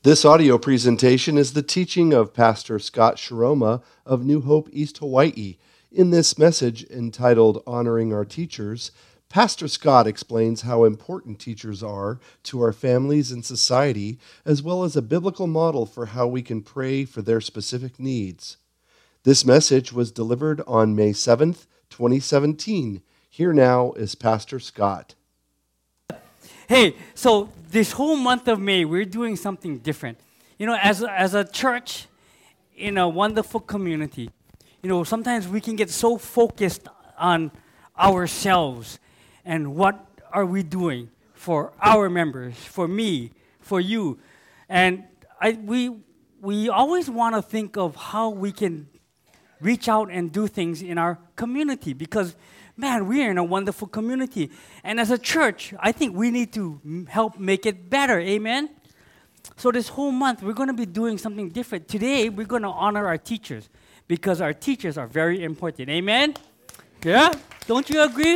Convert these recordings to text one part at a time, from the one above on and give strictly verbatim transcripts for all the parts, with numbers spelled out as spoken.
This audio presentation is the teaching of Pastor Scott Shiroma of New Hope, East Hawaii. In this message entitled Honoring Our Teachers, Pastor Scott explains how important teachers are to our families and society, as well as a biblical model for how we can pray for their specific needs. This message was delivered on May seventh, twenty seventeen. Here now is Pastor Scott. Hey, so this whole month of May, we're doing something different. You know, as a, as a church in a wonderful community, you know, sometimes we can get so focused on ourselves and what are we doing for our members, for me, for you. And I, we, we always want to think of how we can reach out and do things in our community because man, we are in a wonderful community. And as a church, I think we need to m- help make it better. Amen? So this whole month, we're going to be doing something different. Today, we're going to honor our teachers because our teachers are very important. Amen? Yeah? Don't you agree?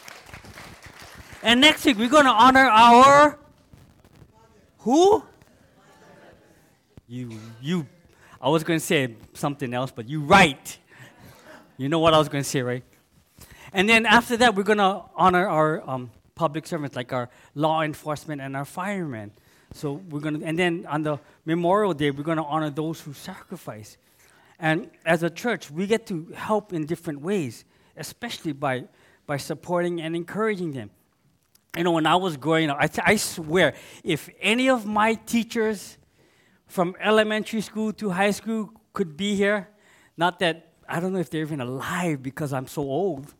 And next week, we're going to honor our... Who? You, you. I was going to say something else, but you right. You know what I was going to say, right? And then after that, we're going to honor our um, public servants, like our law enforcement and our firemen. So we're going to, and then on the Memorial Day, we're going to honor those who sacrifice. And as a church, we get to help in different ways, especially by by supporting and encouraging them. You know, when I was growing up, I, th- I swear, if any of my teachers from elementary school to high school could be here, not that, I don't know if they're even alive because I'm so old.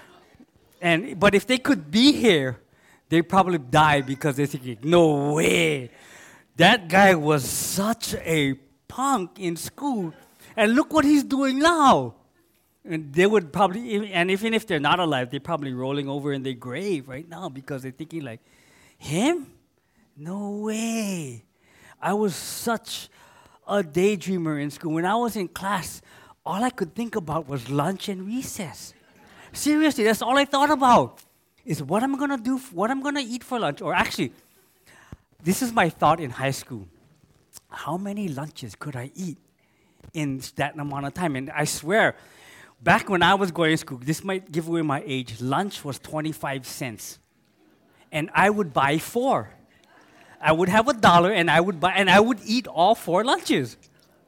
And but if they could be here, they probably die because they're thinking, no way. That guy was such a punk in school. And look what he's doing now. And they would probably, and even if they're not alive, they're probably rolling over in their grave right now because they're thinking like, him? No way. I was such a daydreamer in school. When I was in class, all I could think about was lunch and recess. Seriously, that's all I thought about, is what I'm going to do, f- what I'm going to eat for lunch. Or actually, this is my thought in high school. How many lunches could I eat in that amount of time? And I swear, back when I was going to school, this might give away my age, lunch was twenty-five cents. And I would buy four. I would have a dollar and I would buy, and I would eat all four lunches.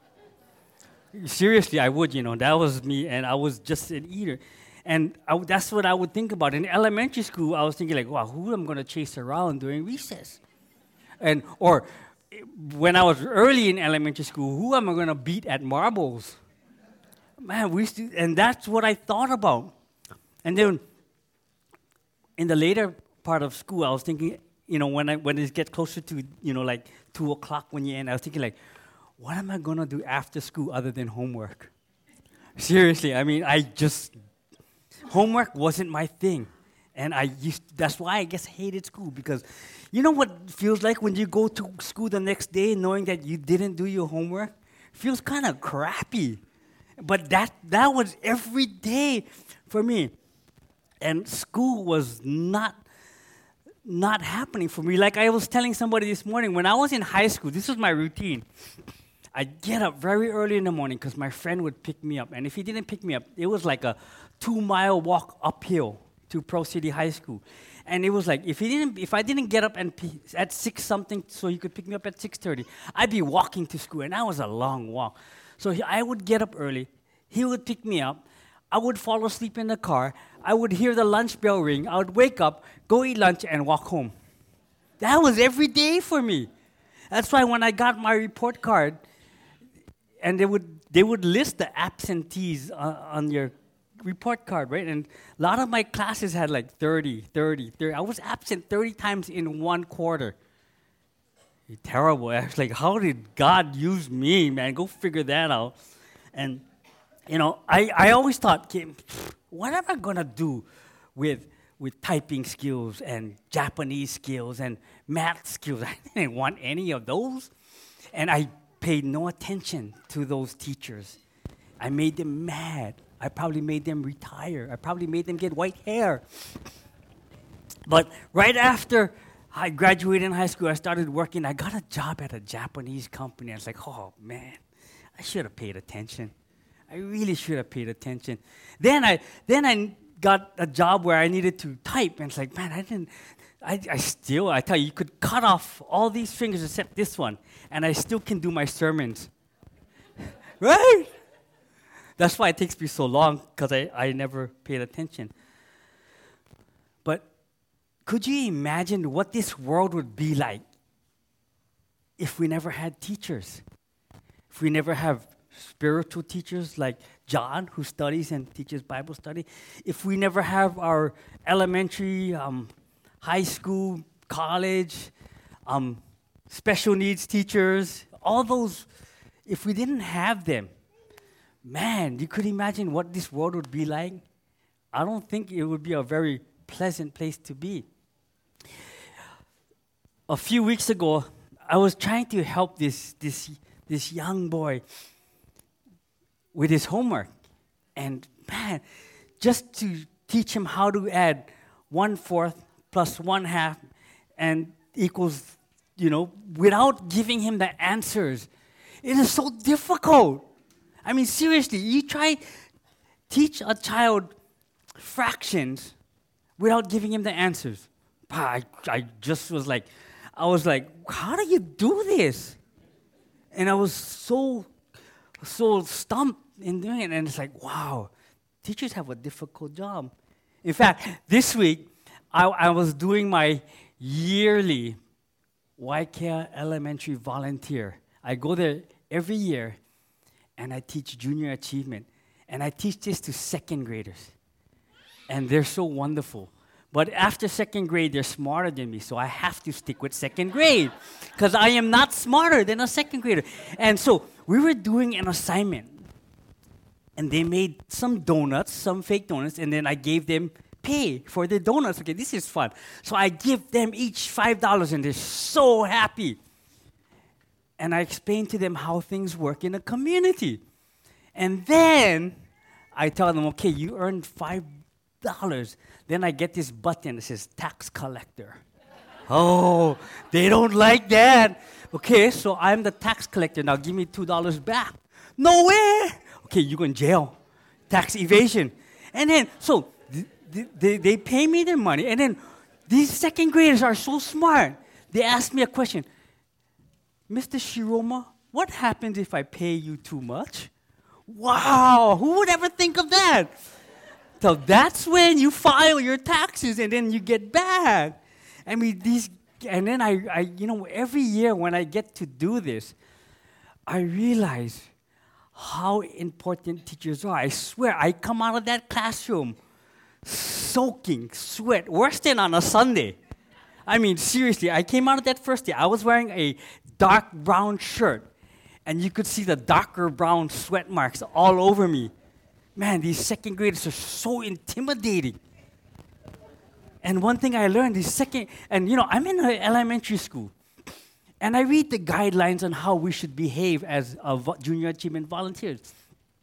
Seriously, I would, you know, that was me, and I was just an eater. And I, that's what I would think about. In elementary school, I was thinking like, wow, who am I going to chase around during recess? And or when I was early in elementary school, who am I going to beat at marbles? Man, we used to, and that's what I thought about. And then in the later part of school, I was thinking, you know, when I when it gets closer to, you know, like two o'clock when you end, I was thinking like, what am I going to do after school other than homework? Seriously, I mean, I just... Homework wasn't my thing, and I used. That's why I guess I hated school, because you know what it feels like when you go to school the next day knowing that you didn't do your homework? Feels kind of crappy, but that that was every day for me, and school was not not happening for me. Like I was telling somebody this morning, when I was in high school, this was my routine. I'd get up very early in the morning because my friend would pick me up. And if he didn't pick me up, it was like a two-mile walk uphill to Pro City High School. And it was like, if he didn't, if I didn't get up and p- at six something so he could pick me up at six thirty, I'd be walking to school, and that was a long walk. So he, I would get up early. He would pick me up. I would fall asleep in the car. I would hear the lunch bell ring. I would wake up, go eat lunch, and walk home. That was every day for me. That's why when I got my report card, and they would they would list the absentees uh, on your report card, right? And a lot of my classes had like thirty, thirty, thirty. I was absent thirty times in one quarter. Terrible. I was like, how did God use me, man? Go figure that out. And, you know, I, I always thought, okay, what am I going to do with with typing skills and Japanese skills and math skills? I didn't want any of those. And I paid no attention to those teachers. I made them mad. I probably made them retire. I probably made them get white hair. But right after I graduated in high school. I started working. I got a job at a Japanese company. I was like, oh, man, I should have paid attention. I really should have paid attention. Then I then I got a job where I needed to type. And it's like, man, I didn't, I, I still, I tell you, you could cut off all these fingers except this one, and I still can do my sermons. Right? That's why it takes me so long, because I, I never paid attention. But could you imagine what this world would be like if we never had teachers? If we never have spiritual teachers like John, who studies and teaches Bible study? If we never have our elementary, um, high school, college, um, special needs teachers, all those, if we didn't have them, man, you could imagine what this world would be like? I don't think it would be a very pleasant place to be. A few weeks ago, I was trying to help this, this, this young boy with his homework. And man, just to teach him how to add one fourth plus one half and equals, you know, without giving him the answers. It is so difficult. I mean, seriously, you try teach a child fractions without giving him the answers. I, I just was like, I was like, how do you do this? And I was so, so stumped in doing it. And it's like, wow, teachers have a difficult job. In fact, this week, I, I was doing my yearly Waikea Elementary volunteer. I go there every year, and I teach junior achievement. And I teach this to second graders. And they're so wonderful. But after second grade, they're smarter than me, so I have to stick with second grade because I am not smarter than a second grader. And so we were doing an assignment, and they made some donuts, some fake donuts, and then I gave them pay for the donuts. Okay, this is fun. So I give them each five dollars, and they're so happy. And I explain to them how things work in a community. And then I tell them, okay, you earned five dollars. Then I get this button that says tax collector. Oh, they don't like that. Okay, so I'm the tax collector. Now give me two dollars back. No way. Okay, you go in jail. Tax evasion. And then, so th- th- they, they pay me their money. And then these second graders are so smart. They ask me a question. Mister Shiroma, what happens if I pay you too much? Wow, who would ever think of that? So that's when you file your taxes and then you get back. I mean, these, and then I, I, you know, every year when I get to do this, I realize how important teachers are. I swear, I come out of that classroom soaking sweat, worse than on a Sunday. I mean, seriously, I came out of that first day. I was wearing a dark brown shirt, and you could see the darker brown sweat marks all over me. Man, these second graders are so intimidating. And one thing I learned is second, and you know, I'm in an elementary school, and I read the guidelines on how we should behave as uh, vo- junior achievement volunteers.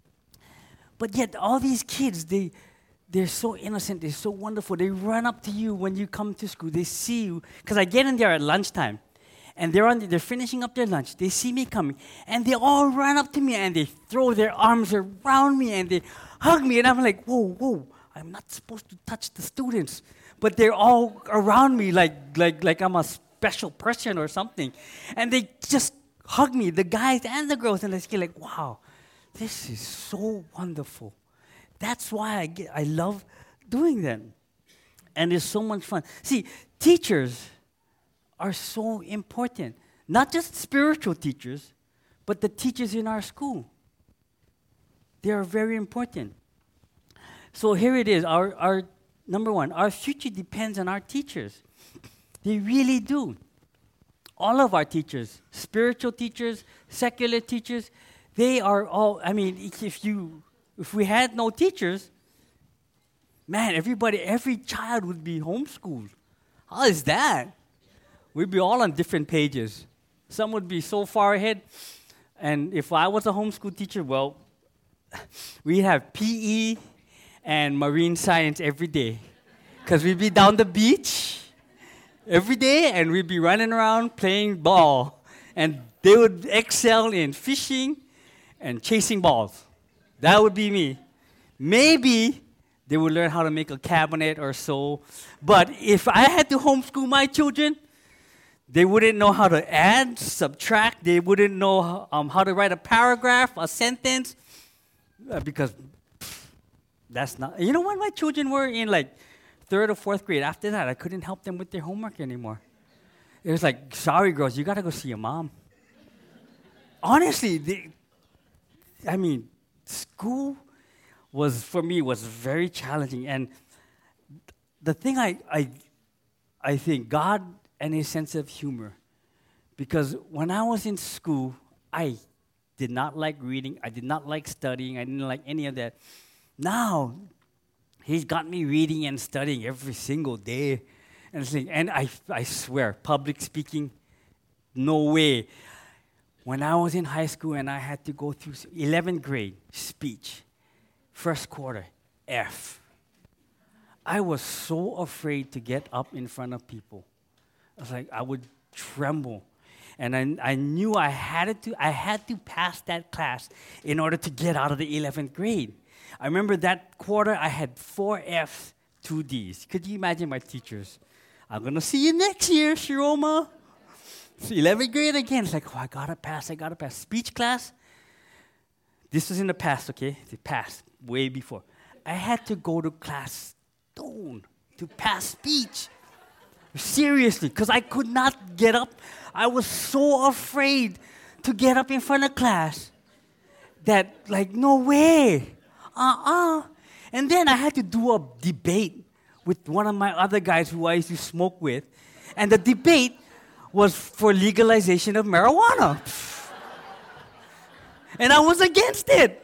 But yet, all these kids, they, they're so innocent, they're so wonderful. They run up to you when you come to school. They see you, because I get in there at lunchtime, and they're on, they're finishing up their lunch. They see me coming, and they all run up to me, and they throw their arms around me, and they hug me, and I'm like, whoa, whoa, I'm not supposed to touch the students. But they're all around me like, like, like I'm a special person or something. And they just hug me, the guys and the girls, and I feel like, wow, this is so wonderful. That's why I, get, I love doing that. And it's so much fun. See, teachers are so important. Not just spiritual teachers, but the teachers in our school. They are very important. So here it is, our, our number one, our future depends on our teachers. They really do. All of our teachers, spiritual teachers, secular teachers, they are all, I mean, if you, if we had no teachers, man, everybody, every child would be homeschooled. How is that? We'd be all on different pages. Some would be so far ahead. And if I was a homeschool teacher, well, we have P E and marine science every day. Because we'd be down the beach. every day, and we'd be running around playing ball. And they would excel in fishing and chasing balls. That would be me. Maybe they would learn how to make a cabinet or so. But if I had to homeschool my children, they wouldn't know how to add, subtract. They wouldn't know how, um, how to write a paragraph, a sentence, uh, because pff, that's not. You know when my children were in like third or fourth grade, after that, I couldn't help them with their homework anymore. It was like, sorry, girls, you got to go see your mom. Honestly, they, I mean, school was, for me, was very challenging. And the thing I, I, I think, God and his sense of humor, because when I was in school, I did not like reading. I did not like studying. I didn't like any of that. Now, he's got me reading and studying every single day. And, saying, and I, I swear, public speaking, no way. When I was in high school and I had to go through eleventh grade speech, first quarter, F. I was so afraid to get up in front of people. I was like, I would tremble. And I, I knew I had to, I had to pass that class in order to get out of the eleventh grade. I remember that quarter, I had four Fs, two Ds. Could you imagine my teachers? I'm going to see you next year, Shiroma. So eleventh grade again. It's like, oh, I got to pass, I got to pass. Speech class, this was in the past, okay? The past, way before. I had to go to class stone to pass speech. Seriously, because I could not get up. I was so afraid to get up in front of class that, like, no way. Uh-uh. And then I had to do a debate with one of my other guys who I used to smoke with. And the debate was for legalization of marijuana. And I was against it.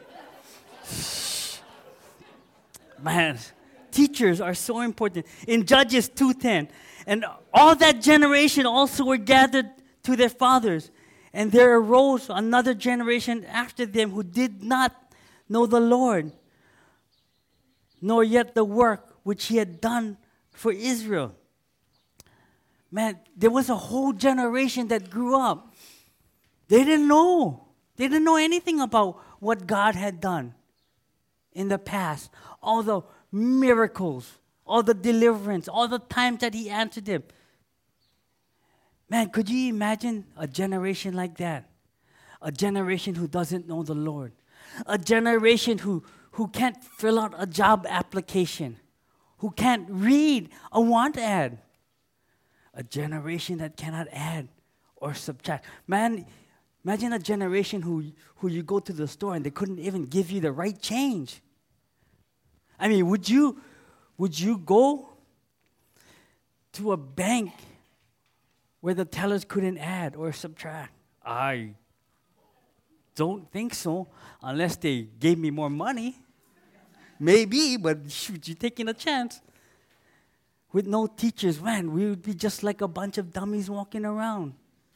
Man, teachers are so important. In Judges two ten, and all that generation also were gathered to their fathers. And there arose another generation after them who did not know the Lord, nor yet the work which he had done for Israel. Man, there was a whole generation that grew up. They didn't know. They didn't know anything about what God had done in the past. All the miracles, all the deliverance, all the times that he answered them. Man, could you imagine a generation like that? A generation who doesn't know the Lord. A generation who, who can't fill out a job application. Who can't read a want ad. A generation that cannot add or subtract. Man, imagine a generation who, who you go to the store and they couldn't even give you the right change. I mean, would you, would you go to a bank where the tellers couldn't add or subtract? I don't think so, unless they gave me more money. Maybe, but shoot, you're taking a chance. With no teachers, man, we would be just like a bunch of dummies walking around.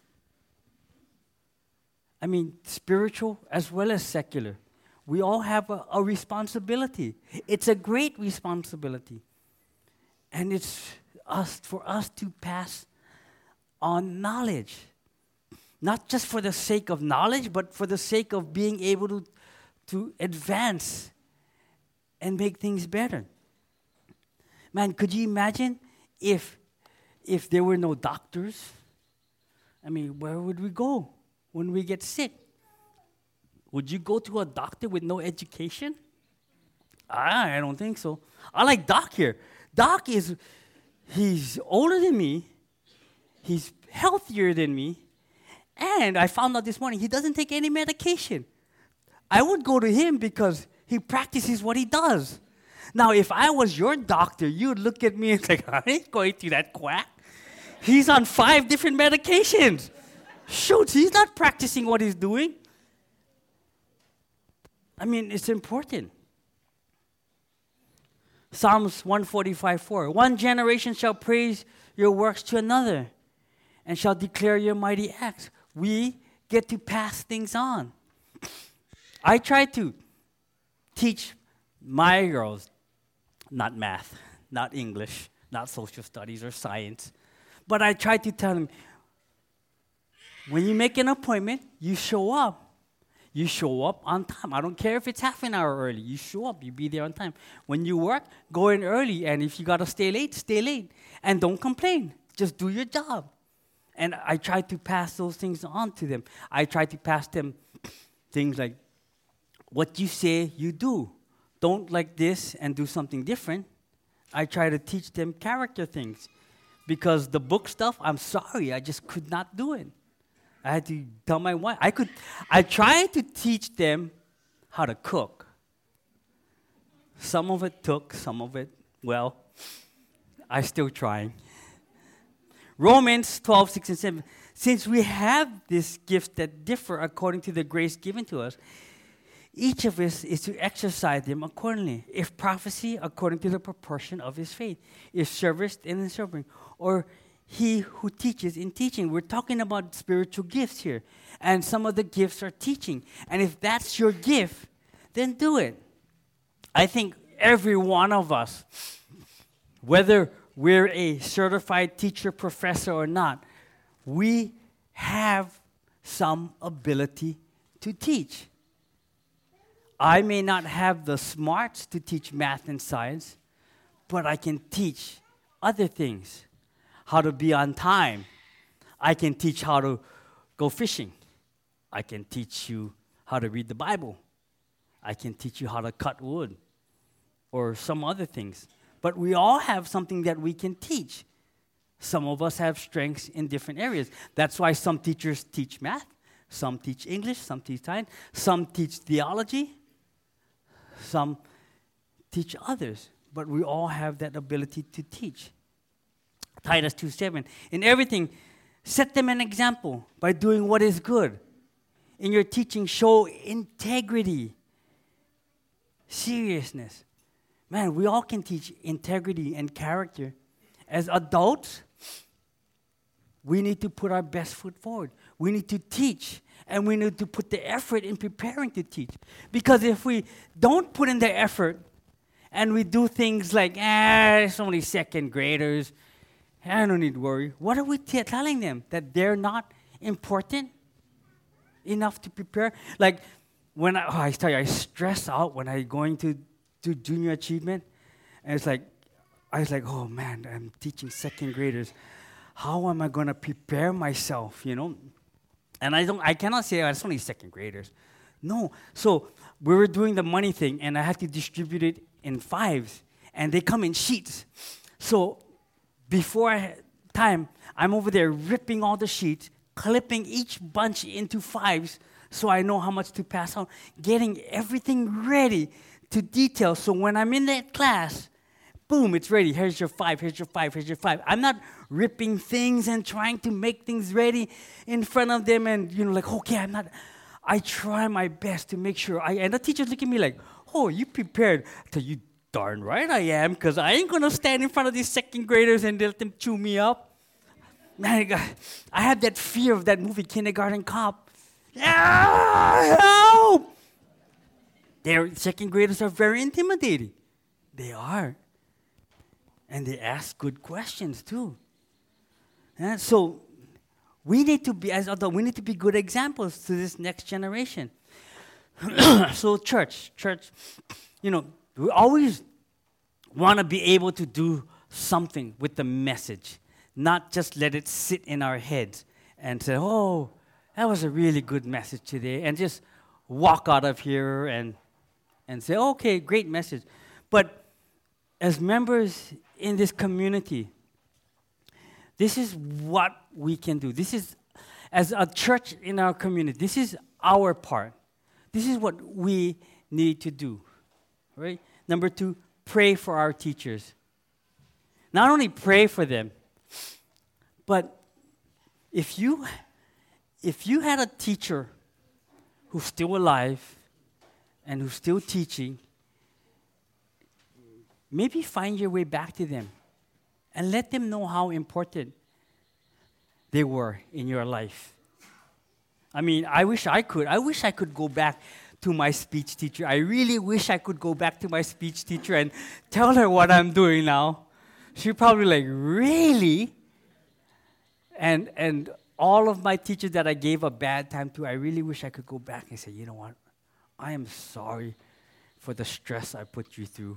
I mean, spiritual as well as secular. We all have a, a responsibility. It's a great responsibility. And it's us for us to pass on knowledge. Not just for the sake of knowledge, but for the sake of being able to, to advance and make things better. Man, could you imagine if, if there were no doctors? I mean, where would we go when we get sick? Would you go to a doctor with no education? I, I don't think so. I like Doc here. Doc is, he's older than me. He's healthier than me. And I found out this morning, he doesn't take any medication. I would go to him because he practices what he does. Now, if I was your doctor, you would look at me and say, I ain't going to that quack. He's on five different medications. Shoot, he's not practicing what he's doing. I mean, it's important. Psalms one forty-five four. One generation shall praise your works to another and shall declare your mighty acts. We get to pass things on. I try to teach my girls, not math, not English, not social studies or science, But I try to tell them, when you make an appointment, you show up. You show up on time. I don't care if it's half an hour early. You show up. You be there on time. When you work, go in early. And if you got to stay late, stay late. And don't complain. Just do your job. And I try to pass those things on to them. I try to pass them things like, what you say, you do. Don't like this and do something different. I try to teach them character things. Because the book stuff, I'm sorry, I just could not do it. I had to tell my wife. I could. I tried to teach them how to cook. Some of it took, some of it, well, I'm still trying. Romans twelve, six, and seven. Since we have this gift that differ according to the grace given to us, each of us is to exercise them accordingly. If prophecy, according to the proportion of his faith. If service, in the serving. Or he who teaches in teaching. We're talking about spiritual gifts here. And some of the gifts are teaching. And if that's your gift, then do it. I think every one of us, whether we're a certified teacher, professor, or not, we have some ability to teach. I may not have the smarts to teach math and science, but I can teach other things. How to be on time. I can teach how to go fishing. I can teach you how to read the Bible. I can teach you how to cut wood or some other things. But we all have something that we can teach. Some of us have strengths in different areas. That's why some teachers teach math, some teach English, some teach science, some teach theology, some teach others. But we all have that ability to teach. Titus two seven. In everything, set them an example by doing what is good. In your teaching, show integrity, seriousness. Man, we all can teach integrity and character. As adults, we need to put our best foot forward. We need to teach, and we need to put the effort in preparing to teach. Because if we don't put in the effort, and we do things like, ah, it's only second graders, I don't need to worry. What are we t- telling them? That they're not important enough to prepare? Like, when I, oh, I tell you, I stress out when I going to do junior achievement. And it's like, I was like, oh man, I'm teaching second graders. How am I going to prepare myself, you know? And I don't, I cannot say, oh, it's only second graders. No. So we were doing the money thing, and I had to distribute it in fives. And they come in sheets. So before I had time, I'm over there ripping all the sheets, clipping each bunch into fives so I know how much to pass out, getting everything ready to detail. So when I'm in that class, boom, it's ready. Here's your five, here's your five, here's your five. I'm not ripping things and trying to make things ready in front of them and, you know, like, okay, I'm not. I try my best to make sure. I, and the teachers look at me like, oh, you prepared. I tell you, darn right I am, because I ain't going to stand in front of these second graders and let them chew me up. Man, I had that fear of that movie, Kindergarten Cop. Yeah, help! Their second graders are very intimidating. They are. And they ask good questions, too. And so we need to be, as adults, we need to be good examples to this next generation. So church, church, you know, we always want to be able to do something with the message, not just let it sit in our heads and say, oh, that was a really good message today, and just walk out of here and and say, okay, great message. But as members in this community, this is what we can do. This is, as a church in our community, this is our part. This is what we need to do, right? Number two, pray for our teachers. Not only pray for them, but if you, if you had a teacher who's still alive and who's still teaching, maybe find your way back to them and let them know how important they were in your life. I mean, I wish I could. I wish I could go back to my speech teacher. I really wish I could go back to my speech teacher and tell her what I'm doing now. She'd probably be like, really? And and all of my teachers that I gave a bad time to, I really wish I could go back and say, you know what? I am sorry for the stress I put you through.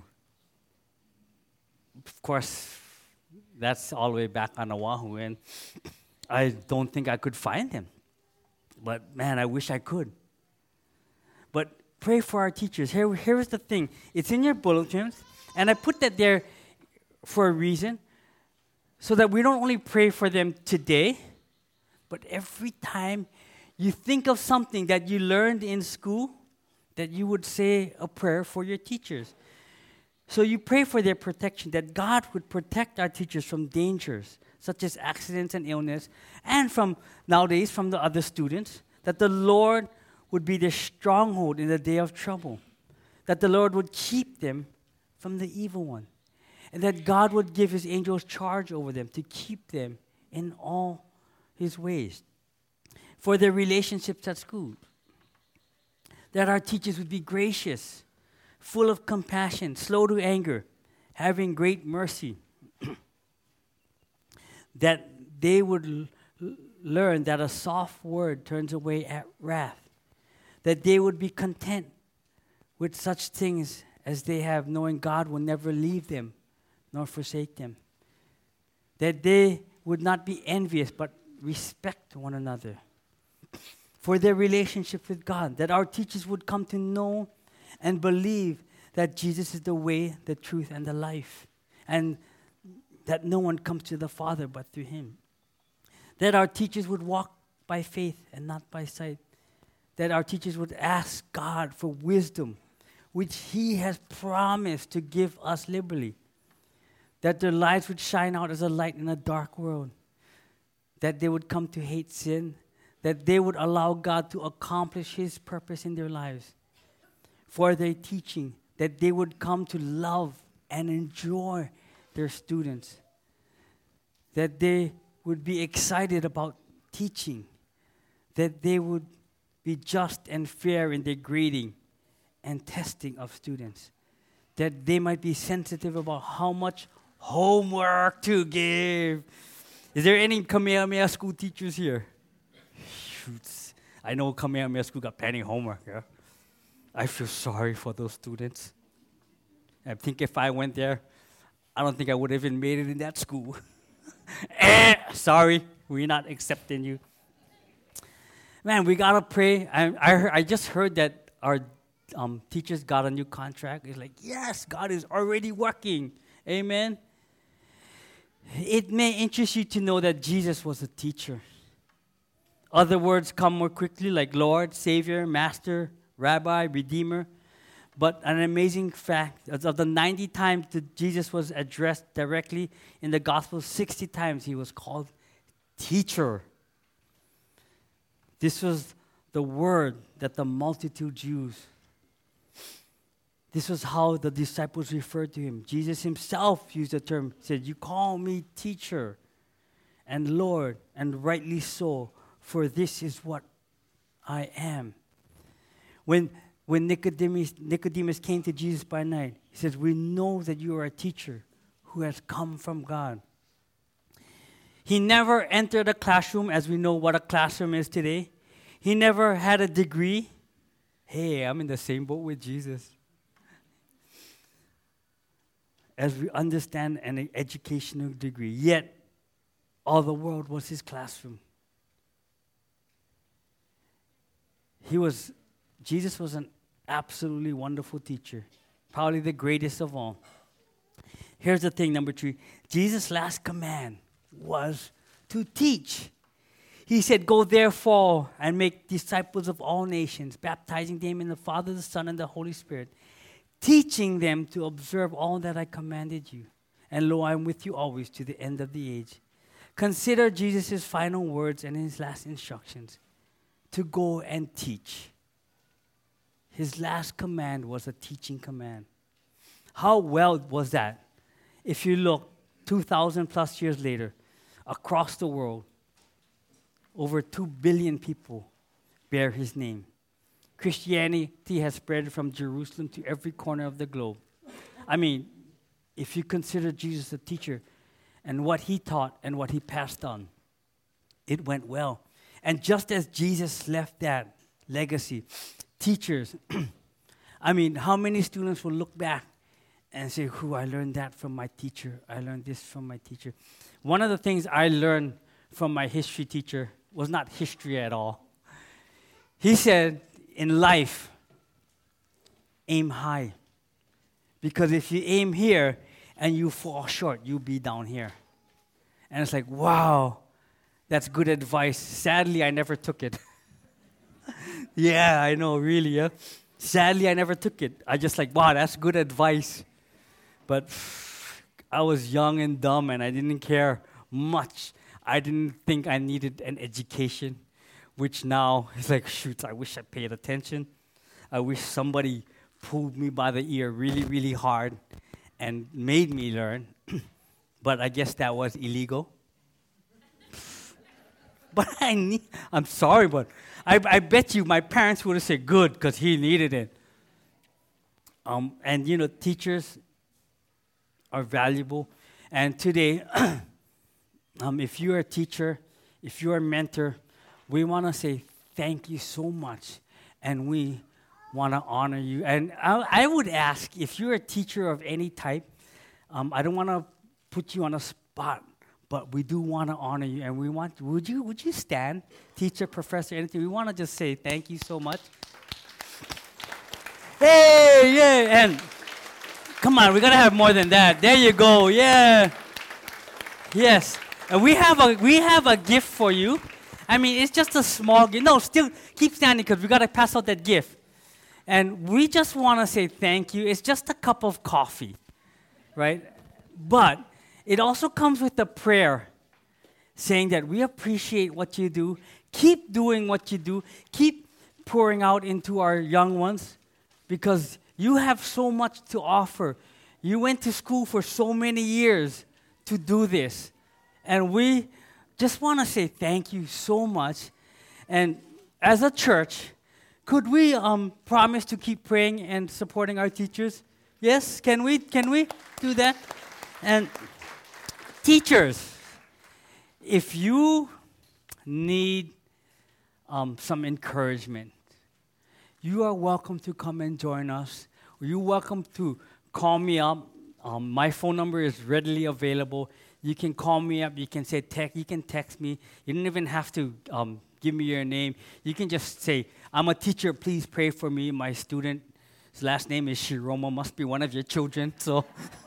Of course, that's all the way back on Oahu, and I don't think I could find him. But man, I wish I could. But pray for our teachers. Here, here's the thing. It's in your bulletins, and I put that there for a reason, so that we don't only pray for them today, but every time you think of something that you learned in school, that you would say a prayer for your teachers. So you pray for their protection, that God would protect our teachers from dangers, such as accidents and illness, and from, nowadays, from the other students, that the Lord would be their stronghold in the day of trouble, that the Lord would keep them from the evil one, and that God would give his angels charge over them to keep them in all his ways. For their relationships at school, that our teachers would be gracious, full of compassion, slow to anger, having great mercy, that they would l- learn that a soft word turns away at wrath, that they would be content with such things as they have, knowing God will never leave them nor forsake them, that they would not be envious but respect one another, for their relationship with God, that our teachers would come to know and believe that Jesus is the way, the truth, and the life, and that no one comes to the Father but through him. That our teachers would walk by faith and not by sight. That our teachers would ask God for wisdom, which he has promised to give us liberally. That their lives would shine out as a light in a dark world. That they would come to hate sin. That they would allow God to accomplish his purpose in their lives. For their teaching, that they would come to love and enjoy their students. That they would be excited about teaching. That they would be just and fair in their grading and testing of students. That they might be sensitive about how much homework to give. Is there any Kamehameha school teachers here? Shoots. I know Kamehameha school got plenty of homework, yeah? I feel sorry for those students. I think if I went there, I don't think I would have even made it in that school. eh, sorry, we're not accepting you. Man, we gotta pray. I I, heard, I just heard that our um, teachers got a new contract. It's like, yes, God is already working. Amen. It may interest you to know that Jesus was a teacher. Other words come more quickly, like Lord, Savior, Master, Rabbi, Redeemer. But an amazing fact, of the ninety times that Jesus was addressed directly in the Gospel, sixty times he was called teacher. This was the word that the multitude used. This was how the disciples referred to him. Jesus himself used the term. He said, you call me teacher and Lord, and rightly so, for this is what I am. When When Nicodemus, Nicodemus came to Jesus by night, he says, we know that you are a teacher who has come from God. He never entered a classroom as we know what a classroom is today. He never had a degree. Hey, I'm in the same boat with Jesus. As we understand an educational degree, yet all the world was his classroom. He was, Jesus was an absolutely wonderful teacher, probably the greatest of all. Here's the thing, number three. Jesus' last command was to teach. He said, go therefore and make disciples of all nations, baptizing them in the Father, the Son, and the Holy Spirit, teaching them to observe all that I commanded you. And lo, I am with you always to the end of the age. Consider Jesus' final words and his last instructions, to go and teach. His last command was a teaching command. How well was that? If you look two thousand plus years later, across the world, over two billion people bear his name. Christianity has spread from Jerusalem to every corner of the globe. I mean, if you consider Jesus a teacher and what he taught and what he passed on, it went well. And just as Jesus left that legacy, teachers, I mean, how many students will look back and say, "Who I learned that from my teacher. I learned this from my teacher." One of the things I learned from my history teacher was not history at all. He said, in life, aim high. Because if you aim here and you fall short, you'll be down here. And it's like, wow, that's good advice. Sadly, I never took it. Yeah, I know, really, yeah. Sadly, I never took it. I just like, wow, that's good advice. But I was young and dumb, and I didn't care much. I didn't think I needed an education, which now is like, shoot, I wish I paid attention. I wish somebody pulled me by the ear really, really hard and made me learn. But I guess that was illegal. But I need, I'm sorry, but I, I bet you my parents would have said good because he needed it. Um, and, you know, teachers are valuable. And today, um, if you're a teacher, if you're a mentor, we want to say thank you so much. And we want to honor you. And I, I would ask, if you're a teacher of any type, um, I don't want to put you on a spot, but we do want to honor you. And we want, would you, would you stand, teacher, professor, anything? We want to just say thank you so much. Hey, yeah, and come on, we got to have more than that. There you go, yeah. Yes, and we have a, we have a gift for you. I mean, it's just a small gift. No, still keep standing because we got to pass out that gift. And we just want to say thank you. It's just a cup of coffee, right? But it also comes with a prayer saying that we appreciate what you do. Keep doing what you do. Keep pouring out into our young ones because you have so much to offer. You went to school for so many years to do this. And we just want to say thank you so much. And as a church, could we um, promise to keep praying and supporting our teachers? Yes, can we? Can we do that? And teachers, if you need um, some encouragement, you are welcome to come and join us. You're welcome to call me up. Um, my phone number is readily available. You can call me up. You can say text. You can text me. You don't even have to um, give me your name. You can just say, "I'm a teacher. Please pray for me. My student's last name is Shiroma. Must be one of your children." So,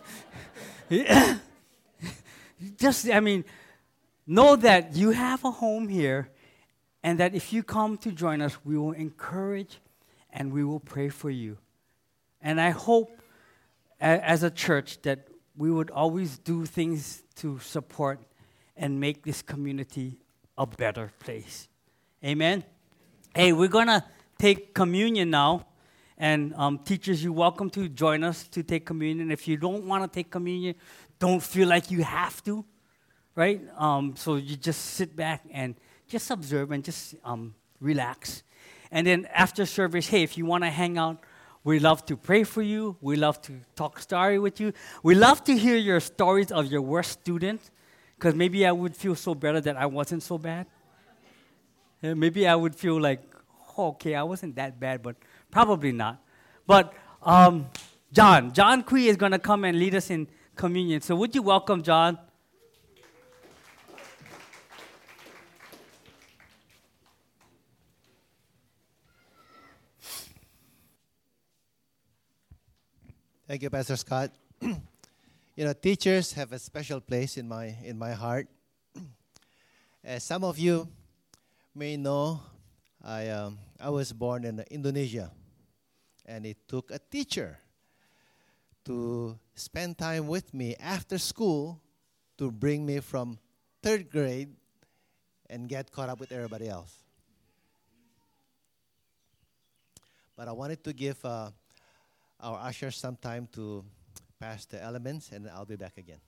just I mean, know that you have a home here, and that if you come to join us, we will encourage and we will pray for you. And I hope, a- as a church, that we would always do things to support and make this community a better place. Amen? Hey, we're going to take communion now. And um, teachers, you're welcome to join us to take communion. If you don't want to take communion, don't feel like you have to, right? Um, so you just sit back and just observe and just um, relax. And then after service, hey, if you want to hang out, we love to pray for you. We love to talk story with you. We love to hear your stories of your worst student, because maybe I would feel so better that I wasn't so bad. Yeah, maybe I would feel like, oh, okay, I wasn't that bad, but probably not. But um, John, John Kui is going to come and lead us in communion. So would you welcome John? Thank you, Pastor Scott. You know, teachers have a special place in my in my heart. As some of you may know, I um, I was born in Indonesia, and it took a teacher to spend time with me after school to bring me from third grade and get caught up with everybody else. But I wanted to give uh, our ushers some time to pass the elements, and I'll be back again.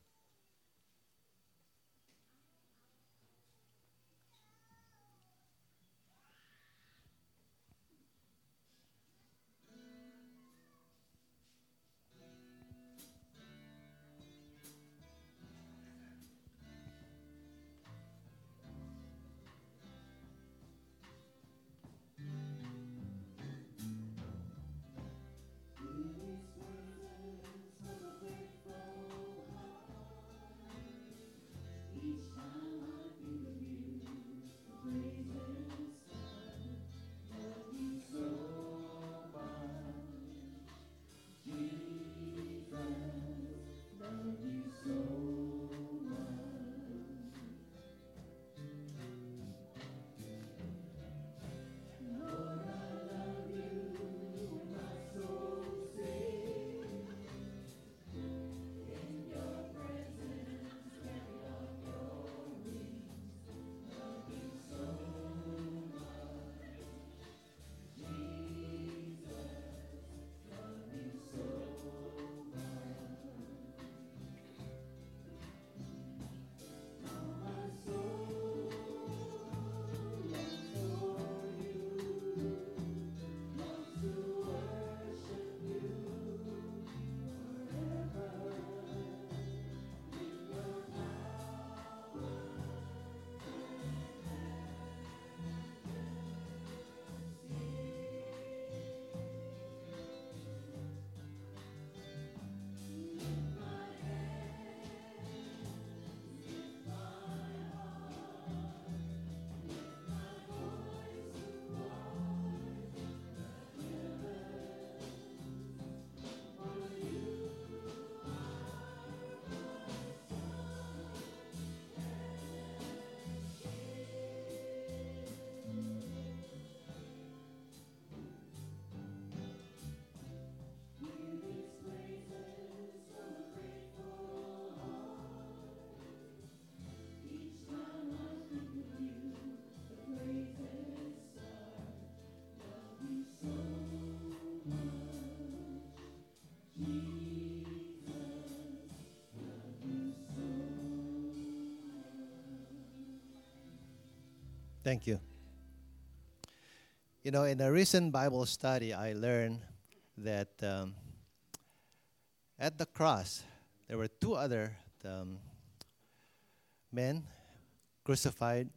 Thank you. You know, in a recent Bible study, I learned that um, at the cross, there were two other um, men crucified.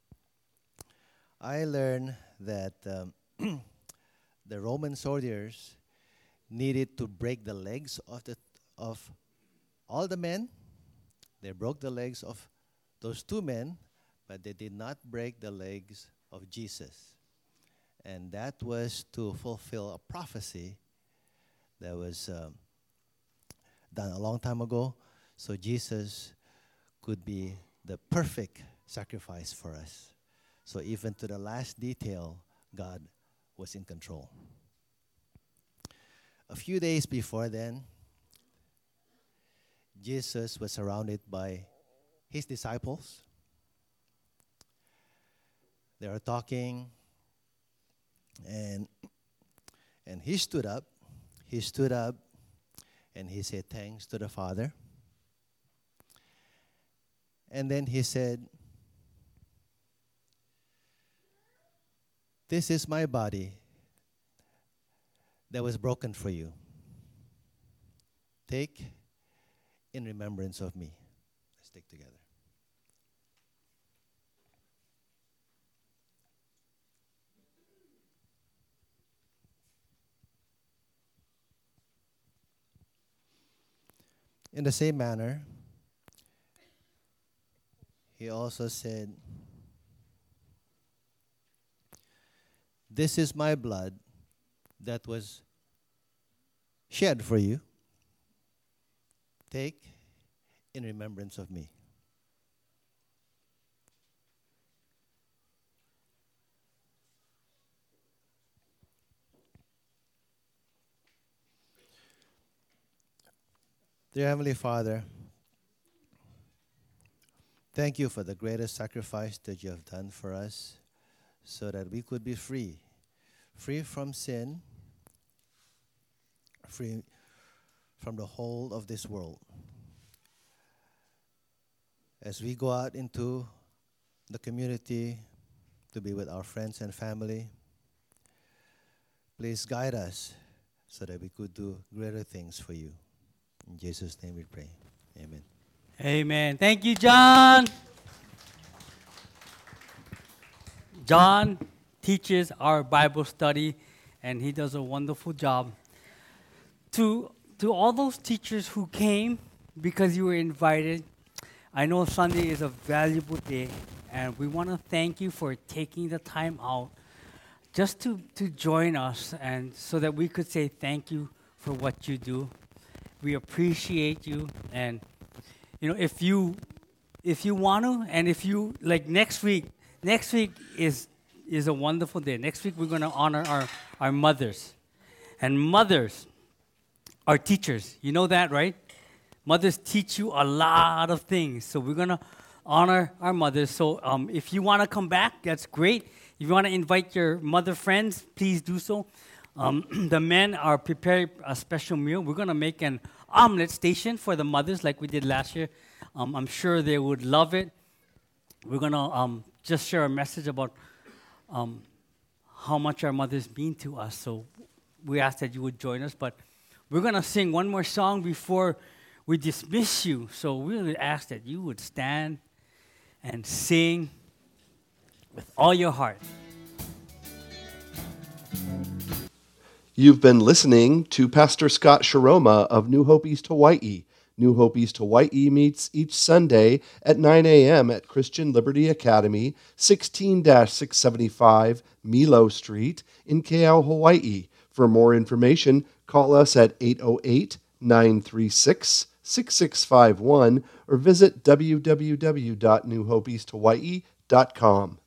I learned that um, the Roman soldiers needed to break the legs of the of all the men. They broke the legs of those two men, but they did not break the legs of Jesus. And that was to fulfill a prophecy that was um, done a long time ago, so Jesus could be the perfect sacrifice for us. So even to the last detail, God was in control. A few days before then, Jesus was surrounded by his disciples. They were talking, and and he stood up. He stood up, and he said thanks to the Father. And then he said, "This is my body that was broken for you. Take in remembrance of me." Let's take together. In the same manner, he also said, "This is my blood that was shed for you. Take in remembrance of me." Dear Heavenly Father, thank you for the greatest sacrifice that you have done for us so that we could be free, free from sin, free from the whole of this world. As we go out into the community to be with our friends and family, please guide us so that we could do greater things for you. In Jesus' name we pray. Amen. Amen. Thank you, John. John teaches our Bible study, and he does a wonderful job. To, to all those teachers who came because you were invited, I know Sunday is a valuable day, and we want to thank you for taking the time out just to, to join us, and so that we could say thank you for what you do. We appreciate you, and you know, if you if you want to, and if you like next week, next week is is a wonderful day. Next week we're going to honor our, our mothers. And mothers are teachers. You know that, right? Mothers teach you a lot of things. So we're going to honor our mothers. So um, if you want to come back, that's great. If you want to invite your mother friends, please do so. Um, the men are preparing a special meal. We're going to make an omelet station for the mothers like we did last year. Um, I'm sure they would love it. We're going to um, just share a message about um, how much our mothers mean to us. So we ask that you would join us. But we're going to sing one more song before we dismiss you. So we would ask that you would stand and sing with all your heart. You've been listening to Pastor Scott Shiroma of New Hope East Hawaii. New Hope East Hawaii meets each Sunday at nine a.m. at Christian Liberty Academy, sixteen six seventy-five Milo Street in Keau, Hawaii. For more information, call us at eight oh eight, nine three six, six six five one or visit w w w dot new hope east hawaii dot com.